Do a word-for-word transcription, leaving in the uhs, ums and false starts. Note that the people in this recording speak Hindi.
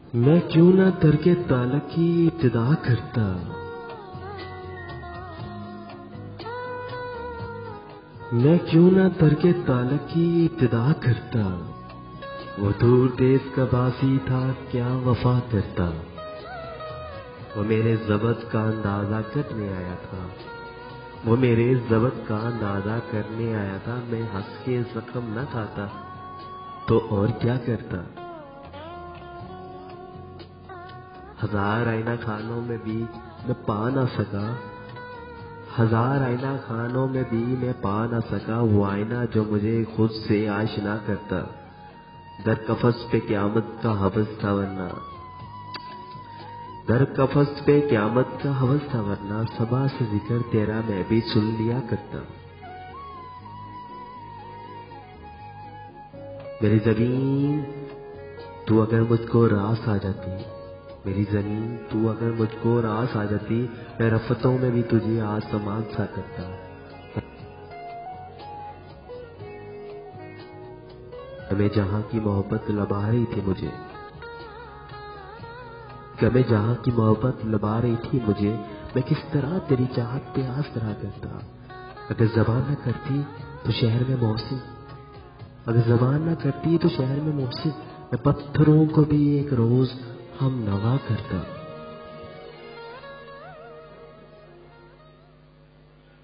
मैं क्यों ना तर्के तालक की इब्तिदा करता, मैं क्यों ना तर्के तालक की इब्तिदा करता। वो दूर देश का बासी था क्या वफा करता, वो मेरे ज़बत का अंदाज़ा करने आया था, वो मेरे ज़बत का अंदाज़ा करने आया था। मैं हंस के जख्म न खाता तो और क्या करता। हजार आईना खानों में भी मैं पा ना सका, हजार आईना खानों में भी मैं पा ना सका वो आईना जो मुझे खुद से आशना करता। दर कफस पे क़यामत का हवस था वरना, दर कफस पे क़यामत का हवस था वरना सबा से जिक्र तेरा मैं भी सुन लिया करता। मेरी ज़मीन तू अगर मुझको रास आ जाती, मेरी ज़मीन तू अगर मुझको रास आ जाती, मैं रफ़तों में भी तुझे आसमान सा करता। मैं जहाँ की मोहब्बत लबा रही थी मुझे, मैं जहाँ की मोहब्बत लबा रही थी मुझे, मैं किस तरह तेरी चाहत पे आस करा करता। अगर ज़बान न करती तो शहर में मौसिम, अगर ज़बान न करती तो शहर में मौसिम, मैं पत्थरों को भी एक रोज़ हम नवा करता।